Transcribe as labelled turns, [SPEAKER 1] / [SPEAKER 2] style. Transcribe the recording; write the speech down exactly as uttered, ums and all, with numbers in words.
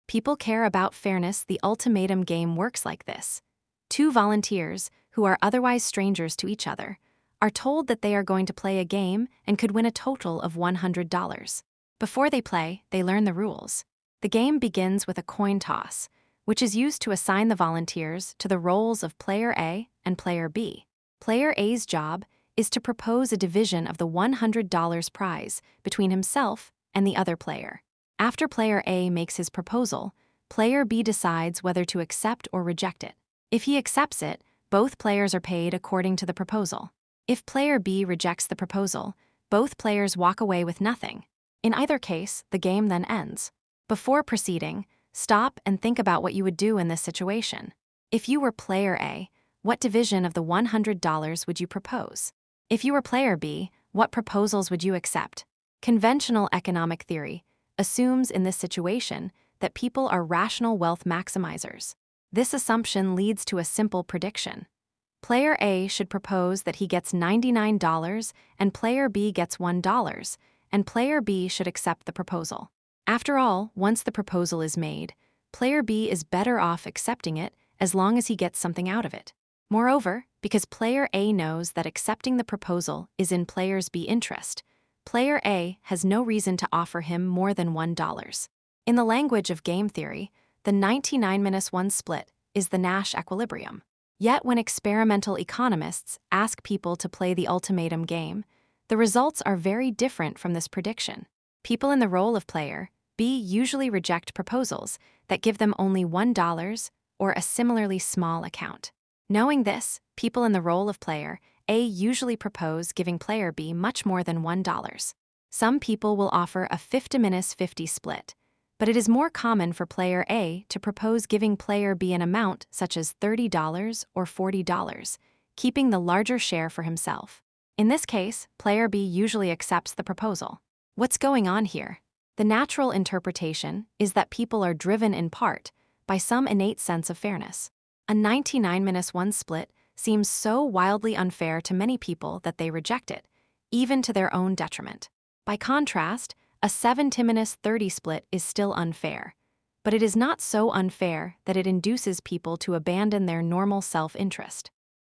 [SPEAKER 1] People care about fairness. The ultimatum game works like this. Two volunteers, who are otherwise strangers to each other, are told that they are going to play a game and could win a total of one hundred dollars. Before they play, they learn the rules. The game begins with a coin toss, which is used to assign the volunteers to the roles of Player A and Player B. Player A's job is to propose a division of the one hundred dollars prize between himself and the other player. After Player A makes his proposal, Player B decides whether to accept or reject it. If he accepts it, both players are paid according to the proposal. If Player B rejects the proposal, both players walk away with nothing. In either case, the game then ends. Before proceeding, stop and think about what you would do in this situation. If you were Player A, what division of the one hundred dollars would you propose? If you were Player B, what proposals would you accept? Conventional economic theory assumes in this situation that people are rational wealth maximizers. This assumption leads to a simple prediction. Player A should propose that he gets ninety-nine dollars and Player B gets one dollar, and Player B should accept the proposal. After all, once the proposal is made, Player B is better off accepting it as long as he gets something out of it. Moreover, because Player A knows that accepting the proposal is in Player B's interest, Player A has no reason to offer him more than one dollar. In the language of game theory, the ninety-nine minus one split is the Nash equilibrium. Yet when experimental economists ask people to play the ultimatum game, the results are very different from this prediction. People in the role of Player B usually reject proposals that give them only one dollar or a similarly small account. Knowing this, people in the role of Player A usually propose giving Player B much more than one dollar. Some people will offer a fifty minus fifty split, but it is more common for Player A to propose giving Player B an amount such as thirty dollars or forty dollars, keeping the larger share for himself. In this case, Player B usually accepts the proposal. What's going on here? The natural interpretation is that people are driven in part by some innate sense of fairness. A ninety-nine minus one split seems so wildly unfair to many people that they reject it, even to their own detriment. By contrast, a seventy minus thirty split is still unfair, but it is not so unfair that it induces people to abandon their normal self-interest.